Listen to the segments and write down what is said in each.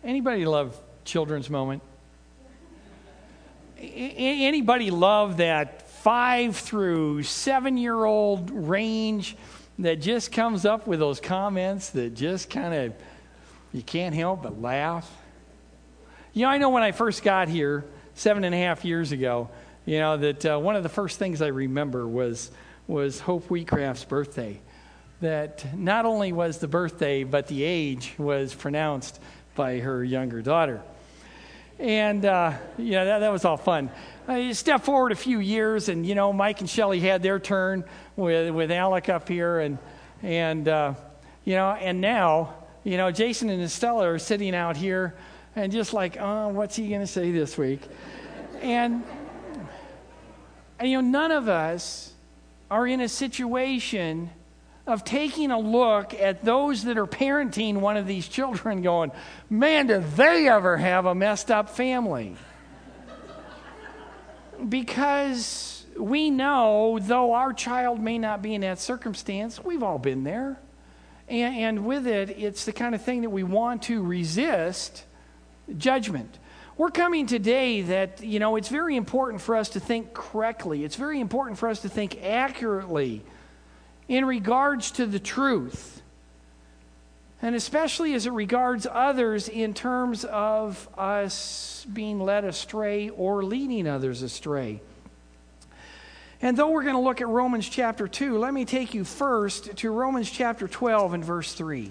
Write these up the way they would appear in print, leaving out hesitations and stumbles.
Anybody love children's moment? Anybody love that 5 through 7-year-old range that just comes up with those comments that just kind of, you can't help but laugh? I know when I first got here 7.5 years ago, that one of the first things I remember was Hope Wheatcraft's birthday. That not only was the birthday, but the age was pronounced by her younger daughter. And, that was all fun. I stepped forward a few years, and, Mike and Shelley had their turn with Alec up here. And now, Jason and Estella are sitting out here and just like, oh, what's he going to say this week? And, none of us are in a situation of taking a look at those that are parenting one of these children going, man, do they ever have a messed up family? Because we know, though our child may not be in that circumstance, we've all been there. And with it, it's the kind of thing that we want to resist judgment. We're coming today that, it's very important for us to think correctly. It's very important for us to think accurately in regards to the truth, and especially as it regards others in terms of us being led astray or leading others astray. And though we're going to look at Romans chapter 2, let me take you first to Romans chapter 12 and verse 3,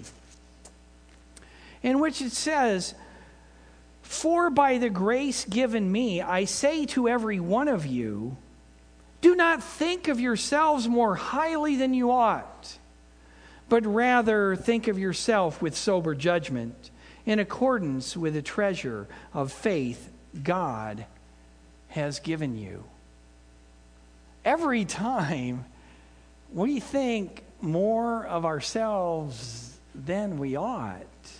in which it says, "For by the grace given me, I say to every one of you, do not think of yourselves more highly than you ought, but rather think of yourself with sober judgment, in accordance with the treasure of faith God has given you." Every time we think more of ourselves than we ought,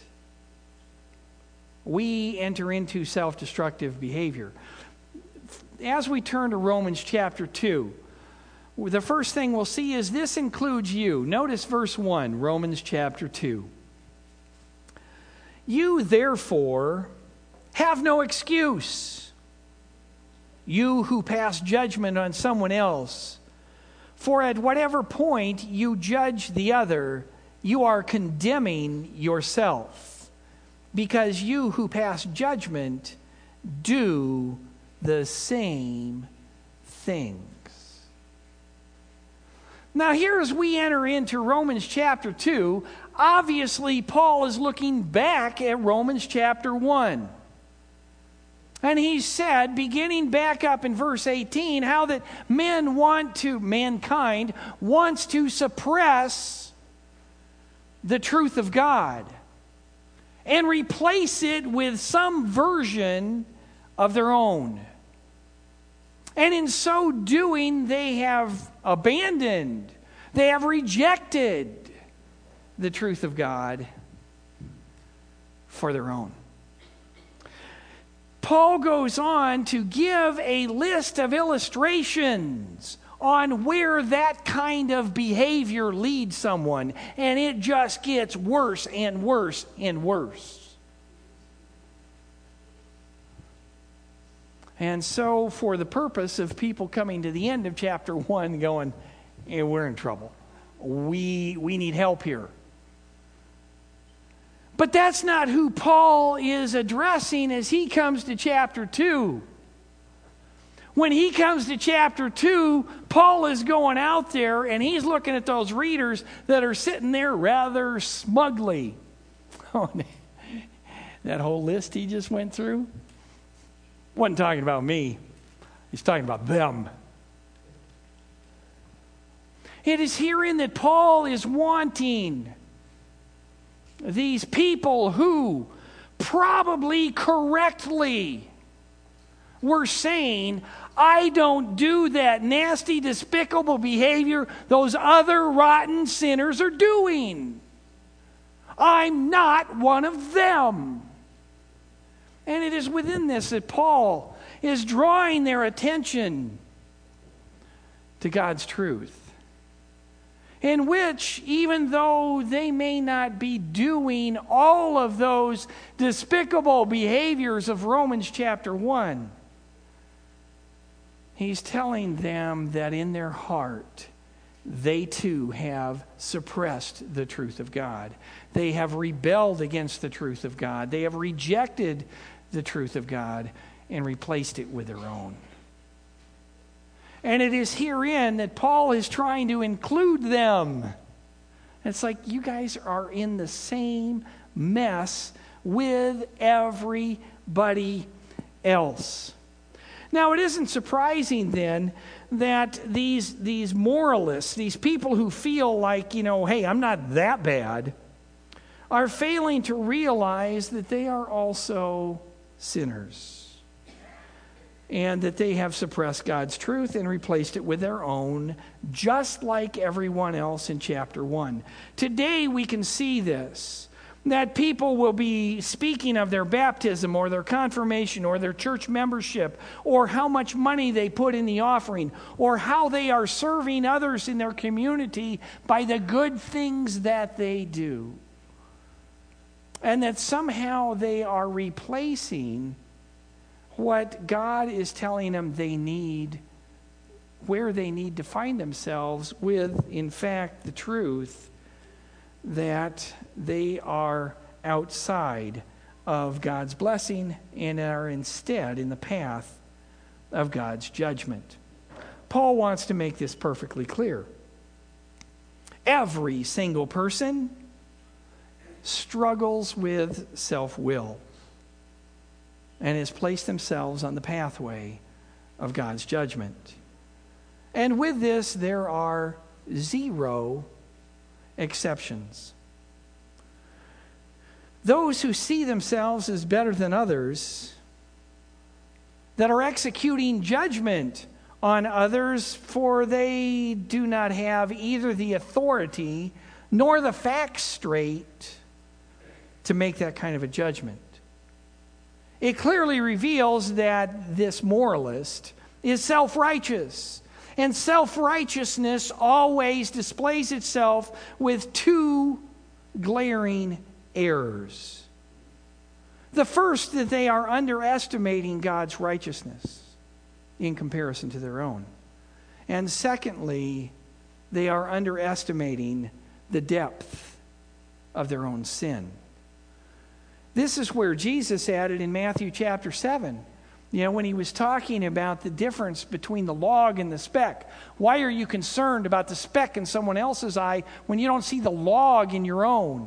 we enter into self-destructive behavior. As we turn to Romans chapter 2, the first thing we'll see is this includes you. Notice verse 1, Romans chapter 2. "You therefore have no excuse, you who pass judgment on someone else. For at whatever point you judge the other, you are condemning yourself, because you who pass judgment do the same things." Now here, as we enter into Romans chapter 2, obviously Paul is looking back at Romans chapter 1. And he said, beginning back up in verse 18, how that mankind wants to suppress the truth of God and replace it with some version of their own. And in so doing, they have abandoned, they have rejected the truth of God for their own. Paul goes on to give a list of illustrations on where that kind of behavior leads someone, and it just gets worse and worse and worse. And so, for the purpose of people coming to the end of chapter 1 going, hey, we're in trouble. We need help here. But that's not who Paul is addressing as he comes to chapter 2. When he comes to chapter 2, Paul is going out there and he's looking at those readers that are sitting there rather smugly. Oh, that whole list he just went through wasn't talking about me. He's talking about them. It is herein that Paul is wanting these people who probably correctly were saying, I don't do that nasty, despicable behavior those other rotten sinners are doing. I'm not one of them. And it is within this that Paul is drawing their attention to God's truth. in which, even though they may not be doing all of those despicable behaviors of Romans chapter 1, he's telling them that in their heart, they too have suppressed the truth of God. They have rebelled against the truth of God. They have rejected the truth of God and replaced it with their own. And it is herein that Paul is trying to include them. It's like, you guys are in the same mess with everybody else. Now, it isn't surprising then that these moralists, these people who feel like, hey, I'm not that bad, are failing to realize that they are also sinners, and that they have suppressed God's truth and replaced it with their own, just like everyone else in chapter 1. Today we can see this, that people will be speaking of their baptism or their confirmation or their church membership or how much money they put in the offering or how they are serving others in their community by the good things that they do. And that somehow they are replacing what God is telling them they need, where they need to find themselves with, in fact, the truth that they are outside of God's blessing and are instead in the path of God's judgment. Paul wants to make this perfectly clear. Every single person struggles with self-will and has placed themselves on the pathway of God's judgment. And with this, there are 0 exceptions. Those who see themselves as better than others, that are executing judgment on others, for they do not have either the authority nor the facts straight to make that kind of a judgment. It clearly reveals that this moralist is self-righteous. And self-righteousness always displays itself with 2 glaring errors. The first, that they are underestimating God's righteousness in comparison to their own. And secondly, they are underestimating the depth of their own sin. This is where Jesus added in Matthew chapter 7, when he was talking about the difference between the log and the speck. Why are you concerned about the speck in someone else's eye when you don't see the log in your own?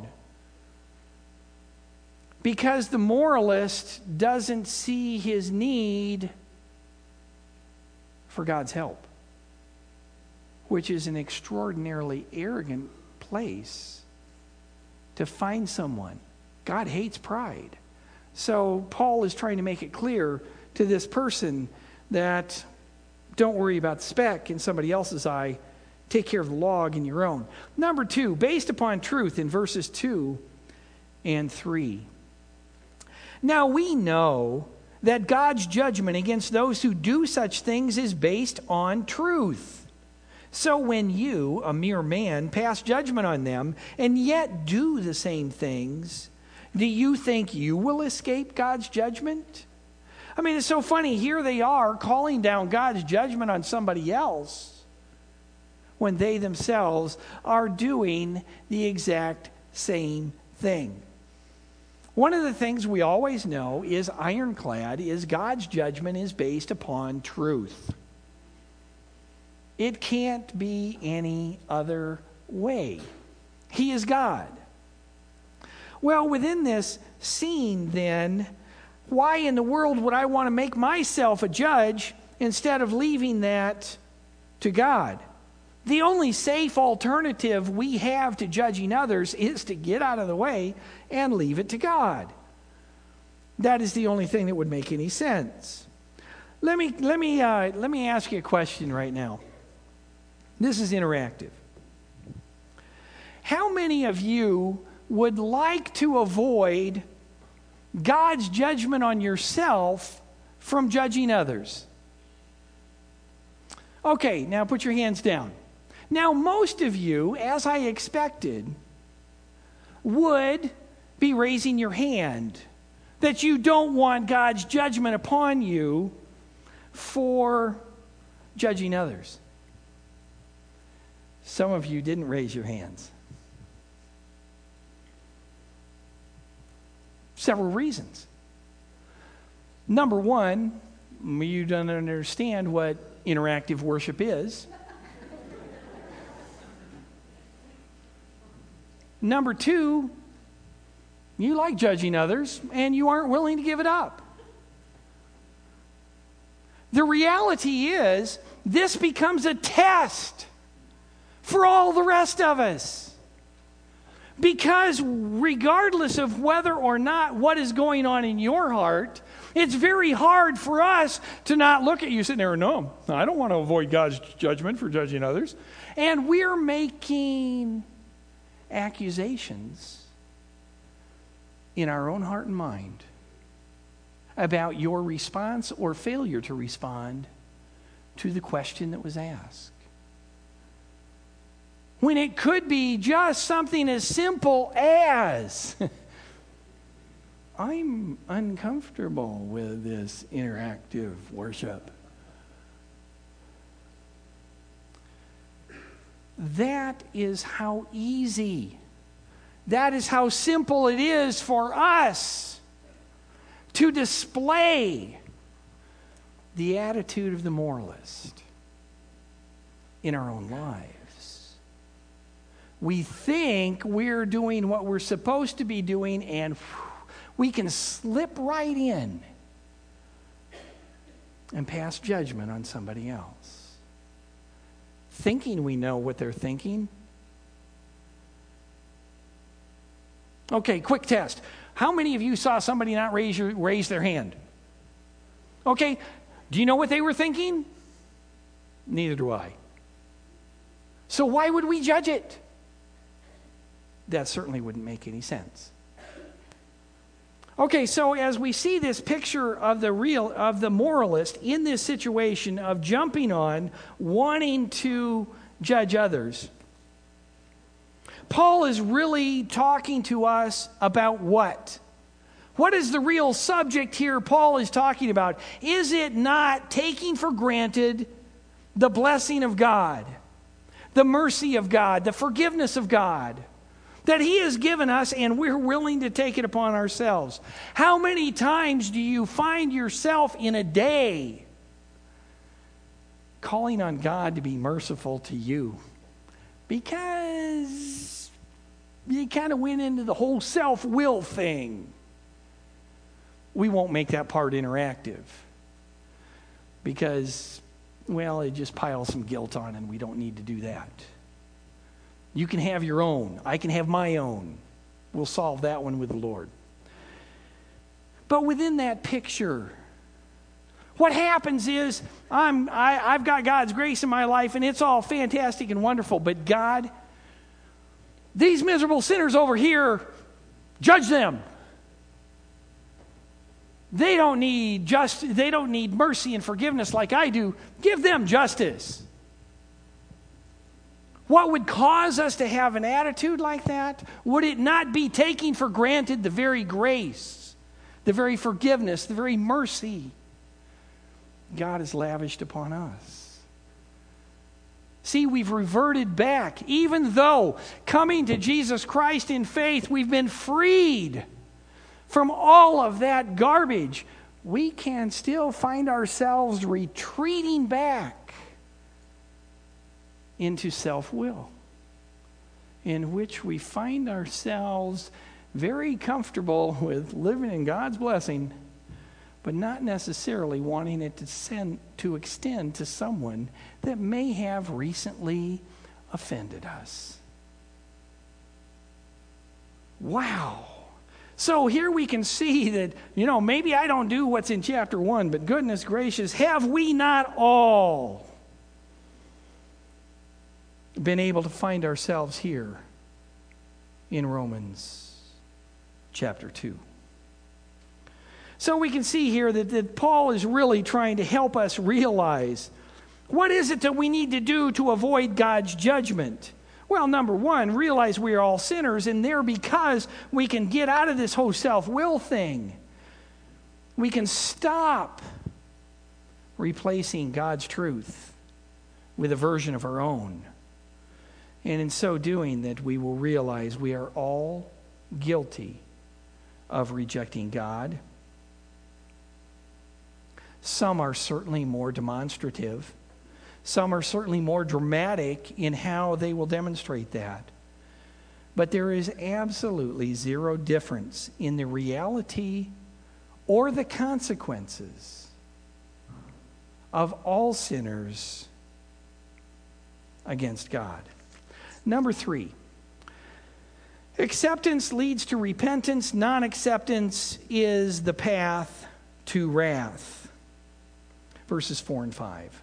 Because the moralist doesn't see his need for God's help, which is an extraordinarily arrogant place to find someone. God hates pride. So Paul is trying to make it clear to this person that don't worry about the speck in somebody else's eye. Take care of the log in your own. Number 2, based upon truth in verses 2 and 3. Now we know that God's judgment against those who do such things is based on truth. So when you, a mere man, pass judgment on them and yet do the same things, do you think you will escape God's judgment? I mean, it's so funny. Here they are calling down God's judgment on somebody else when they themselves are doing the exact same thing. One of the things we always know is ironclad is God's judgment is based upon truth. It can't be any other way. He is God. Well, within this scene, then, why in the world would I want to make myself a judge instead of leaving that to God? The only safe alternative we have to judging others is to get out of the way and leave it to God. That is the only thing that would make any sense. Let me ask you a question right now. This is interactive. How many of you would like to avoid God's judgment on yourself from judging others? Okay, now put your hands down. Now, most of you, as I expected, would be raising your hand that you don't want God's judgment upon you for judging others. Some of you didn't raise your hands. Several reasons. Number one, you don't understand what interactive worship is. Number two, you like judging others and you aren't willing to give it up. The reality is, this becomes a test for all the rest of us. Because regardless of whether or not what is going on in your heart, it's very hard for us to not look at you sitting there and no, I don't want to avoid God's judgment for judging others. And we're making accusations in our own heart and mind about your response or failure to respond to the question that was asked. When it could be just something as simple as, I'm uncomfortable with this interactive worship. That is how easy, that is how simple it is for us to display the attitude of the moralist in our own lives. We think we're doing what we're supposed to be doing, and we can slip right in and pass judgment on somebody else, thinking we know what they're thinking. Okay, quick test. How many of you saw somebody not raise their hand? Okay, do you know what they were thinking? Neither do I. So why would we judge it? That certainly wouldn't make any sense. Okay, so as we see this picture of the moralist in this situation of jumping on, wanting to judge others, Paul is really talking to us about what? What is the real subject here Paul is talking about? Is it not taking for granted the blessing of God, the mercy of God, the forgiveness of God that He has given us, and we're willing to take it upon ourselves? How many times do you find yourself in a day calling on God to be merciful to you because you kind of went into the whole self-will thing? We won't make that part interactive because, well, it just piles some guilt on, and we don't need to do that. You can have your own. I can have my own. We'll solve that one with the Lord. But within that picture, what happens is I've got God's grace in my life, and it's all fantastic and wonderful. But God, these miserable sinners over here, judge them. They don't need mercy and forgiveness like I do. Give them justice. What would cause us to have an attitude like that? Would it not be taking for granted the very grace, the very forgiveness, the very mercy God has lavished upon us? See, we've reverted back. Even though coming to Jesus Christ in faith, we've been freed from all of that garbage, we can still find ourselves retreating back into self-will, in which we find ourselves very comfortable with living in God's blessing, but not necessarily wanting it to extend to someone that may have recently offended us. Wow. So here we can see that, maybe I don't do what's in chapter 1, but goodness gracious, have we not all been able to find ourselves here in Romans chapter 2? So we can see here that Paul is really trying to help us realize What is it that we need to do to avoid God's judgment? Well, number one, realize we are all sinners, and there because we can get out of this whole self-will thing. We can stop replacing God's truth with a version of our own. And in so doing, that we will realize we are all guilty of rejecting God. Some are certainly more demonstrative. Some are certainly more dramatic in how they will demonstrate that. But there is absolutely zero difference in the reality or the consequences of all sinners against God. Number 3, acceptance leads to repentance. Non-acceptance is the path to wrath. Verses 4 and 5.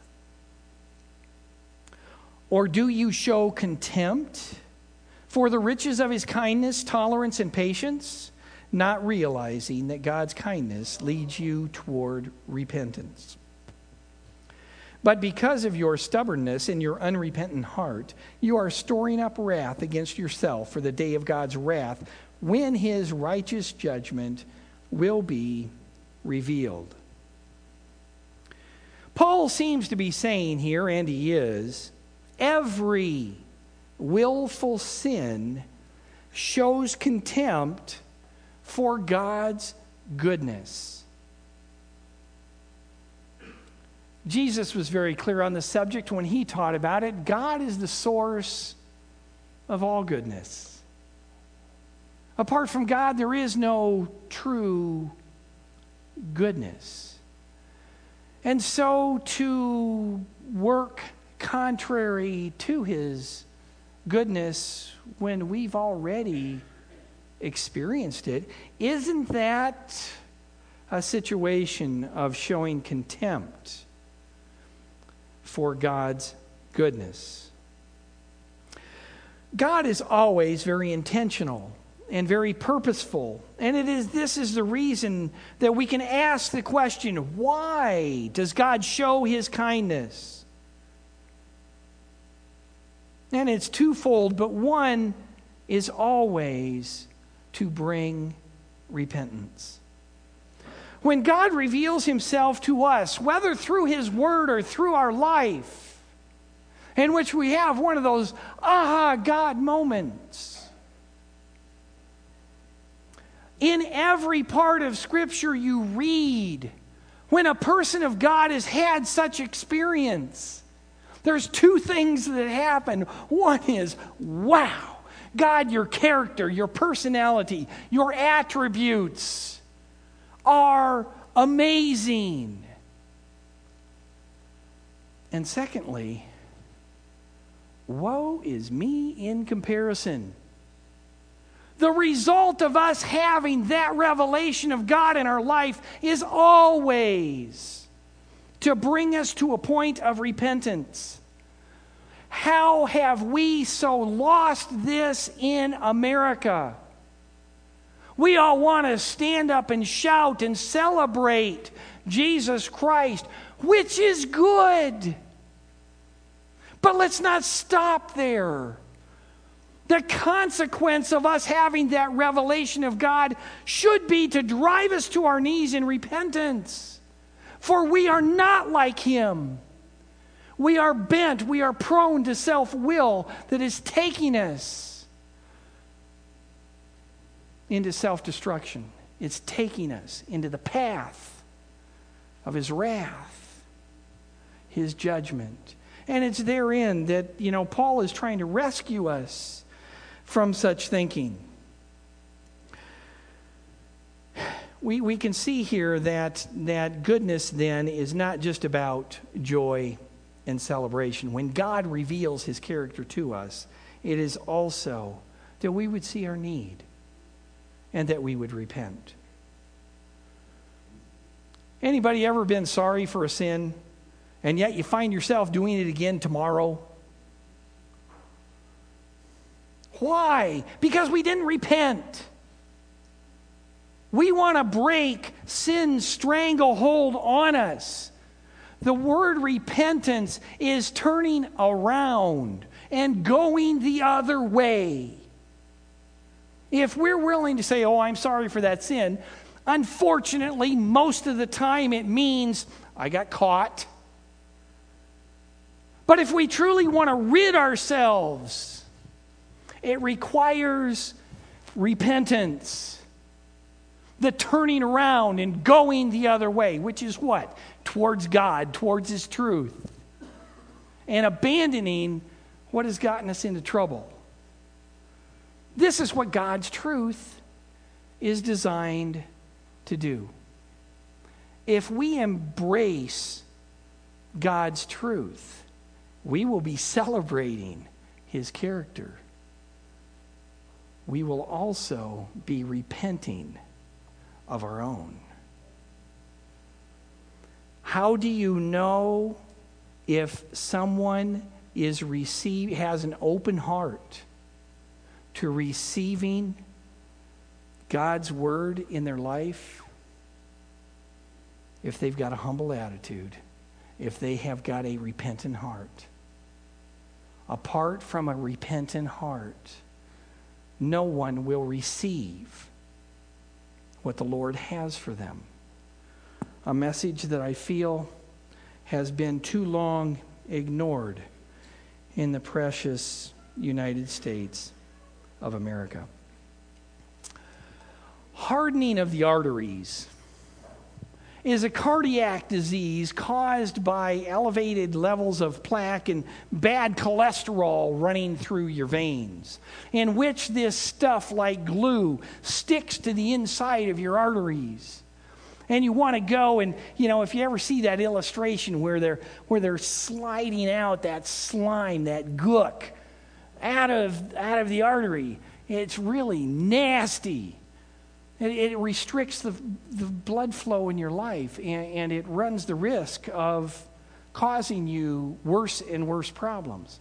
Or do you show contempt for the riches of his kindness, tolerance, and patience, not realizing that God's kindness leads you toward repentance? But because of your stubbornness and your unrepentant heart, you are storing up wrath against yourself for the day of God's wrath, when his righteous judgment will be revealed. Paul seems to be saying here, and he is, every willful sin shows contempt for God's goodness. Jesus was very clear on the subject when he taught about it. God is the source of all goodness. Apart from God, there is no true goodness. And so to work contrary to his goodness when we've already experienced it, isn't that a situation of showing contempt for God's goodness? God is always very intentional and very purposeful. And this is the reason that we can ask the question, why does God show his kindness? And it's twofold, but one is always to bring repentance. When God reveals himself to us, whether through his word or through our life, in which we have one of those aha God moments, in every part of Scripture you read, when a person of God has had such experience, there's two things that happen. One is, wow, God, your character, your personality, your attributes are amazing. And secondly, woe is me in comparison. The result of us having that revelation of God in our life is always to bring us to a point of repentance. How have we so lost this in America? We all want to stand up and shout and celebrate Jesus Christ, which is good. But let's not stop there. The consequence of us having that revelation of God should be to drive us to our knees in repentance. For we are not like him. We are bent, we are prone to self-will that is taking us into self-destruction. It's taking us into the path of his wrath, his judgment. And it's therein that, Paul is trying to rescue us from such thinking. We can see here that goodness then is not just about joy and celebration. When God reveals his character to us, it is also that we would see our need and that we would repent. Anybody ever been sorry for a sin and yet you find yourself doing it again tomorrow? Why? Because we didn't repent. We want to break sin's stranglehold on us. The word repentance is turning around and going the other way. If we're willing to say, oh, I'm sorry for that sin, unfortunately, most of the time it means I got caught. But if we truly want to rid ourselves, it requires repentance. The turning around and going the other way, which is what? Towards God, towards His truth. And abandoning what has gotten us into trouble. This is what God's truth is designed to do. If we embrace God's truth, we will be celebrating His character. We will also be repenting of our own. How do you know if someone has an open heart to receiving God's word in their life? If they've got a humble attitude, if they have got a repentant heart. Apart from a repentant heart, no one will receive what the Lord has for them. A message that I feel has been too long ignored in the precious United States of America. Hardening of the arteries is a cardiac disease caused by elevated levels of plaque and bad cholesterol running through your veins, in which this stuff like glue sticks to the inside of your arteries. And you want to go and, if you ever see that illustration where they're sliding out that slime, that gook, out of the artery, it's really nasty. It restricts the blood flow in your life, and it runs the risk of causing you worse and worse problems.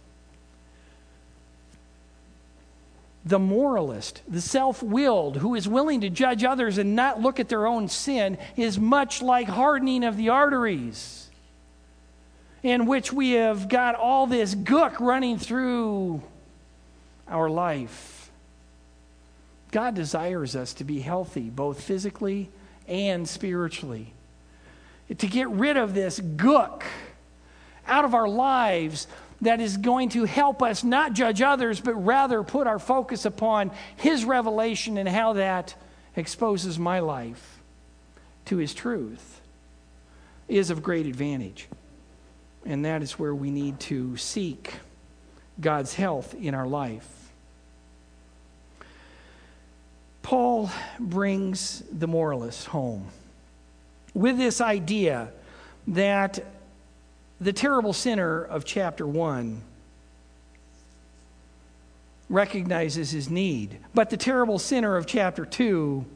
The moralist, the self-willed, who is willing to judge others and not look at their own sin, is much like hardening of the arteries, in which we have got all this gook running through our life. God desires us to be healthy, both physically and spiritually. To get rid of this gook out of our lives that is going to help us not judge others, but rather put our focus upon His revelation and how that exposes my life to His truth, is of great advantage. And that is where we need to seek God's health in our life. Paul brings the moralist home with this idea that the terrible sinner of chapter 1 recognizes his need, but the terrible sinner of chapter 2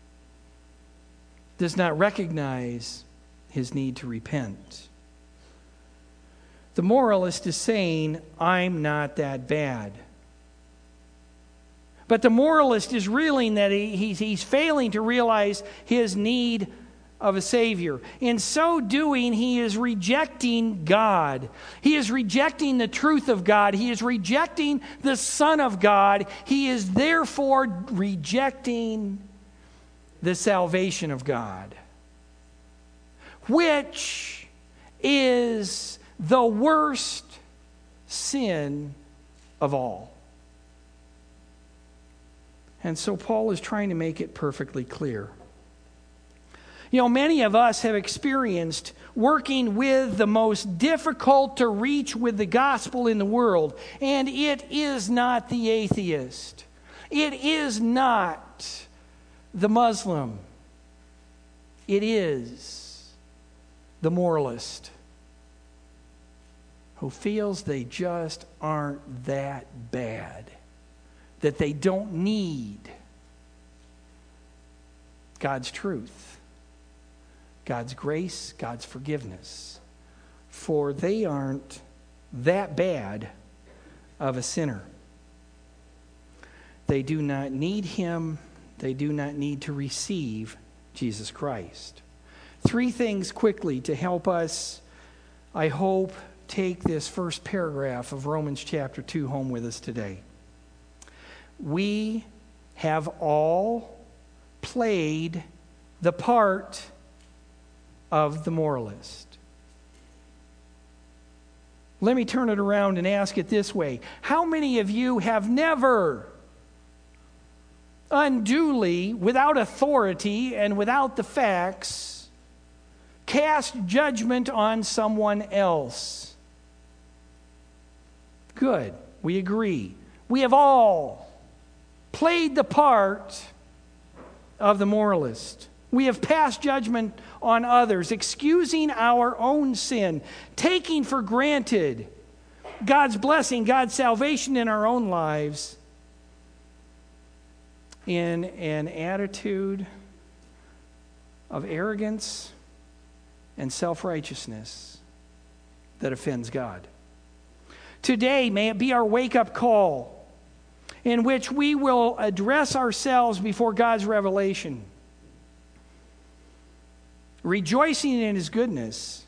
does not recognize his need to repent. The moralist is saying, I'm not that bad. But the moralist is reeling that he's failing to realize his need of a Savior. In so doing, he is rejecting God. He is rejecting the truth of God. He is rejecting the Son of God. He is therefore rejecting the salvation of God, which is the worst sin of all. And so Paul is trying to make it perfectly clear. Many of us have experienced working with the most difficult to reach with the gospel in the world, and it is not the atheist. It is not the Muslim. It is the moralist who feels they just aren't that bad, that they don't need God's truth, God's grace, God's forgiveness, for they aren't that bad of a sinner. They do not need Him. They do not need to receive Jesus Christ. 3 things quickly to help us I hope, take this first paragraph of Romans chapter 2 home with us today. We have all played the part of the moralist. Let me turn it around and ask it this way. How many of you have never unduly, without authority and without the facts, cast judgment on someone else? Good. We agree. We have all played the part of the moralist. We have passed judgment on others, excusing our own sin, taking for granted God's blessing, God's salvation in our own lives, in an attitude of arrogance and self-righteousness that offends God. Today, may it be our wake-up call in which we will address ourselves before God's revelation, rejoicing in His goodness,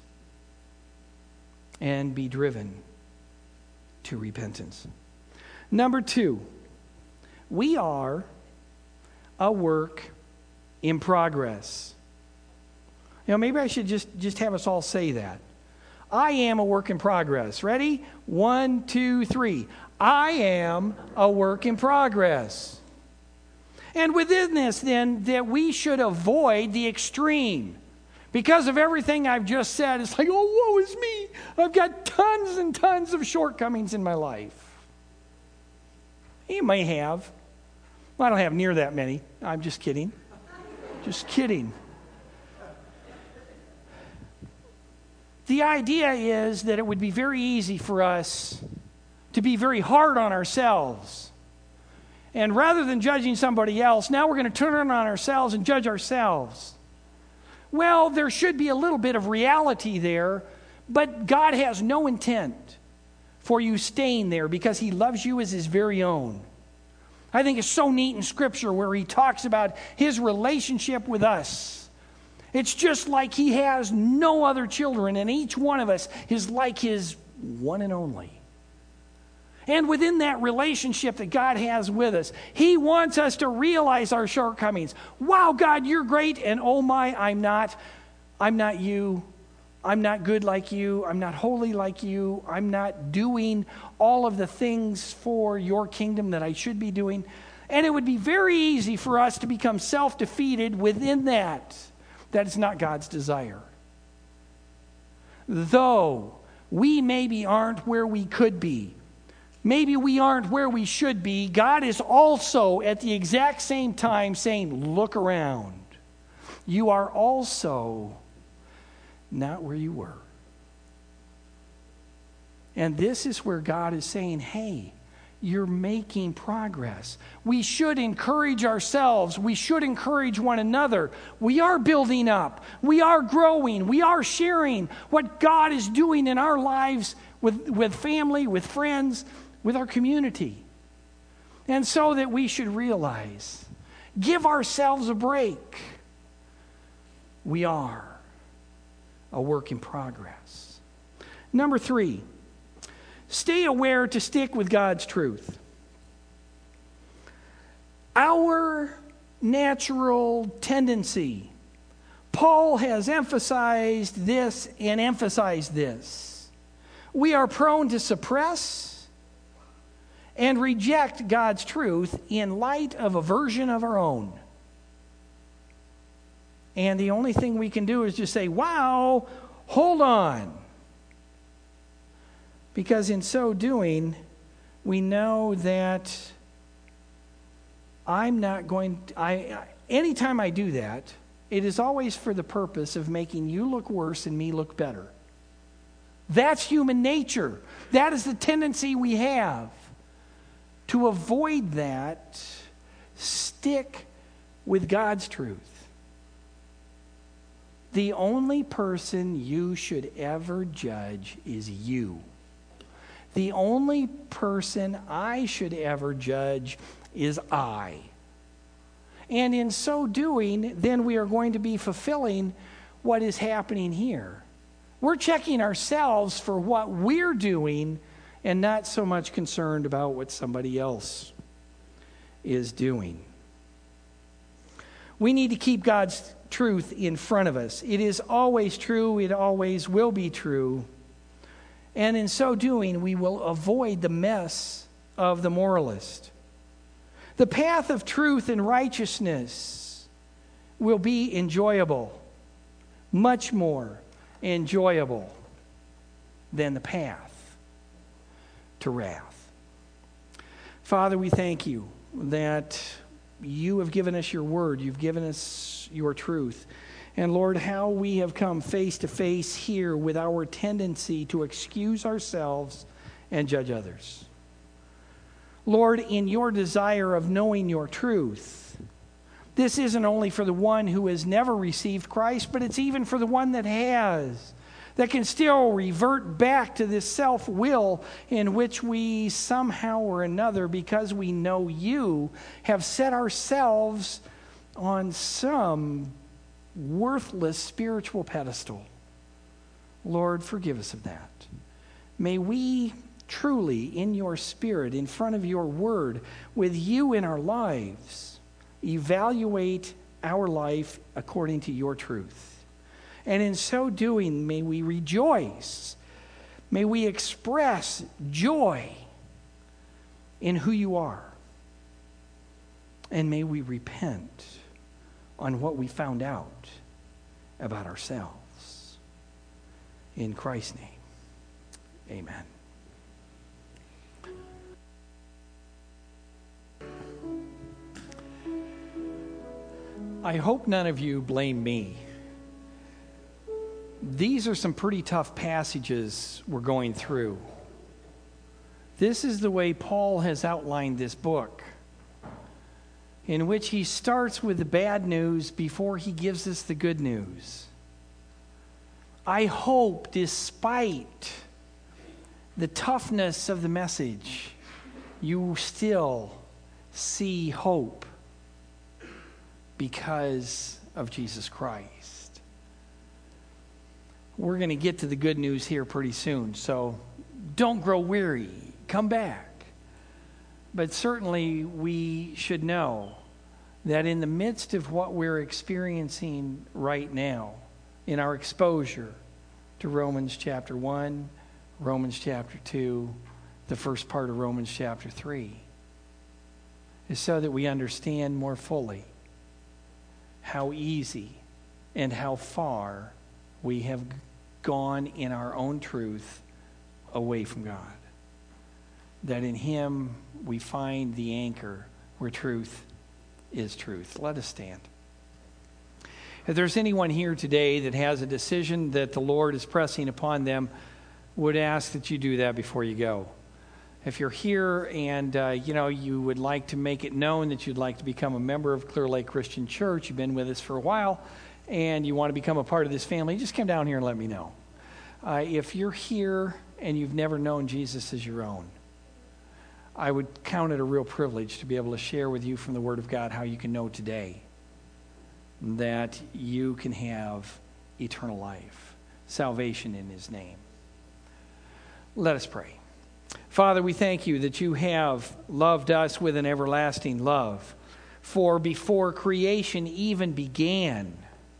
and be driven to repentance. Number 2, we are a work in progress. You know, maybe I should just have us all say that. I am a work in progress. Ready? 1, 2, 3. I am a work in progress. And within this, then, that we should avoid the extreme. Because of everything I've just said, it's like, oh, woe is me. I've got tons and tons of shortcomings in my life. You may have. Well, I don't have near that many. I'm just kidding. Just kidding. The idea is that it would be very easy for us to be very hard on ourselves. And rather than judging somebody else, now we're going to turn it on ourselves and judge ourselves. Well, there should be a little bit of reality there, but God has no intent for you staying there because He loves you as His very own. I think it's so neat in Scripture where He talks about His relationship with us. It's just like He has no other children, and each one of us is like His one and only. And within that relationship that God has with us, He wants us to realize our shortcomings. Wow, God, You're great, and oh my, I'm not You. I'm not good like You. I'm not holy like You. I'm not doing all of the things for Your kingdom that I should be doing. And it would be very easy for us to become self-defeated within that. That is not God's desire. Though we maybe aren't where we could be, maybe we aren't where we should be, God is also at the exact same time saying, look around. You are also not where you were. And this is where God is saying, hey, you're making progress. We should encourage ourselves. We should encourage one another. We are building up. We are growing. We are sharing what God is doing in our lives with family, with friends, with our community. And so that we should realize, give ourselves a break. We are a work in progress. Number 3, stay aware to stick with God's truth. Our natural tendency, Paul has emphasized this and emphasized this. We are prone to suppress and reject God's truth in light of a version of our own. And the only thing we can do is just say, wow, hold on. Because in so doing, we know that anytime I do that, it is always for the purpose of making you look worse and me look better. That's human nature. That is the tendency we have. To avoid that, stick with God's truth. The only person you should ever judge is you. The only person I should ever judge is I. And in so doing, then we are going to be fulfilling what is happening here. We're checking ourselves for what we're doing and not so much concerned about what somebody else is doing. We need to keep God's truth in front of us. It is always true. It always will be true. And in so doing, we will avoid the mess of the moralist. The path of truth and righteousness will be enjoyable, much more enjoyable than the path to wrath. Father, we thank you that you have given us your word. You've given us your truth. And Lord, how we have come face to face here with our tendency to excuse ourselves and judge others. Lord, in your desire of knowing your truth, this isn't only for the one who has never received Christ, but it's even for the one that has, that can still revert back to this self-will in which we somehow or another, because we know you, have set ourselves on some worthless spiritual pedestal. Lord, forgive us of that. May we truly, in your spirit, in front of your word, with you in our lives, evaluate our life according to your truth. And in so doing, may we rejoice. May we express joy in who you are. And may we repent on what we found out about ourselves. In Christ's name, amen. I hope none of you blame me. These are some pretty tough passages we're going through. This is the way Paul has outlined this book, in which he starts with the bad news before he gives us the good news. I hope, despite the toughness of the message, you still see hope because of Jesus Christ. We're going to get to the good news here pretty soon, so don't grow weary. Come back. But certainly we should know that in the midst of what we're experiencing right now, in our exposure to Romans chapter 1, Romans chapter 2, the first part of Romans chapter 3, is so that we understand more fully how easy and how far we have gone in our own truth away from God. That in Him we find the anchor where truth is truth. Let us stand. If there's anyone here today that has a decision that the Lord is pressing upon them, would ask that you do that before you go. If you're here and you would like to make it known that you'd like to become a member of Clear Lake Christian Church, you've been with us for a while, and you want to become a part of this family, just come down here and let me know. If you're here and you've never known Jesus as your own, I would count it a real privilege to be able to share with you from the Word of God how you can know today that you can have eternal life, salvation in His name. Let us pray. Father, we thank you that you have loved us with an everlasting love. For before creation even began,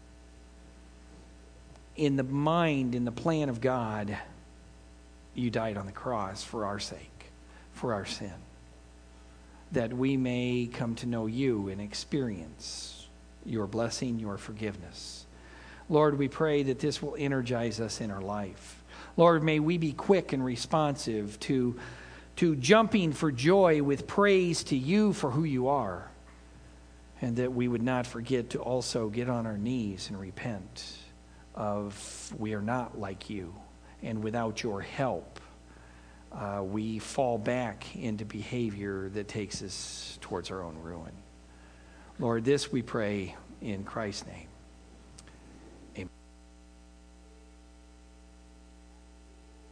in the mind, in the plan of God, you died on the cross for our sake, for our sin, that we may come to know you and experience your blessing, your forgiveness. Lord, we pray that this will energize us in our life. Lord, may we be quick and responsive to jumping for joy with praise to you for who you are, and that we would not forget to also get on our knees and repent of we are not like you, and without your help, we fall back into behavior that takes us towards our own ruin. Lord, this we pray in Christ's name.